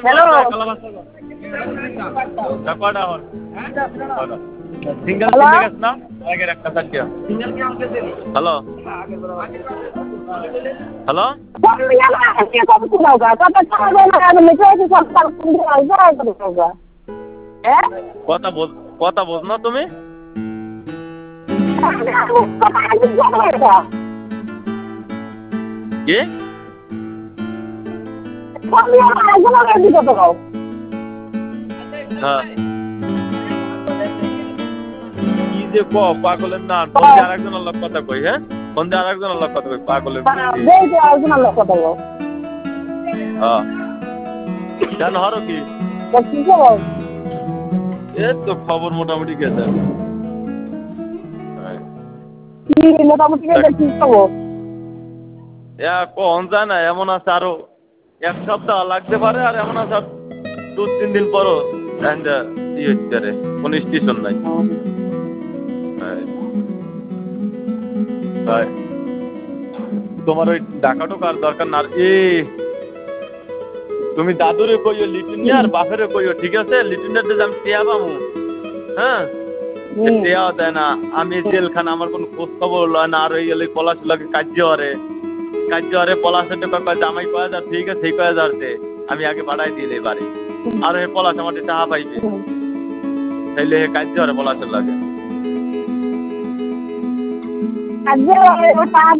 hello single hello কিনে গেছ না আগের একটা সাথিয়া হ্যালো হ্যালো কথা বোঝ কথা বোঝ না তুমি কি হ্যাঁ কি যে পাগলের না ফোন দিয়ে আরেকজন লোক কথা কই হ্যাঁ ফোন দিয়ে আরেকজন লোক কথা কই পাগলের হ্যাঁ কেন হরো কি এই তো খবর মোটামুটি গেছে মোটামুটি ঠিক খবর কখন যায় না এমন আছে আরো এক সপ্তাহ লাগতে পারে আর এমন আছে 2-3 দিন পরও ইয়ে হচ্ছে রে কোনো স্টেশন নাই তাই তোমার ওই ঢাকা ঢোকার দরকার না তুমি দাদুরে কইও লিটুনি আর বাপেরে কইও ঠিক আছে লিটুনের যে আমি টিয়া পাবো হ্যাঁ টিয়াও দেয় না আমি জেলখানা আমার কোনো খোঁজ খবর লয় না আর ওই গেলে পলাশ লাগে কার্য পলাশের কয় জামাই কয়া যার ঠিক আছে সেই কয়া যাচ্ছে আমি আগে বাড়াই দিলে বাড়ি আর হে পলাশ আমার টাকা পাইবে তাইলে হে কার্য পলাশের লাগে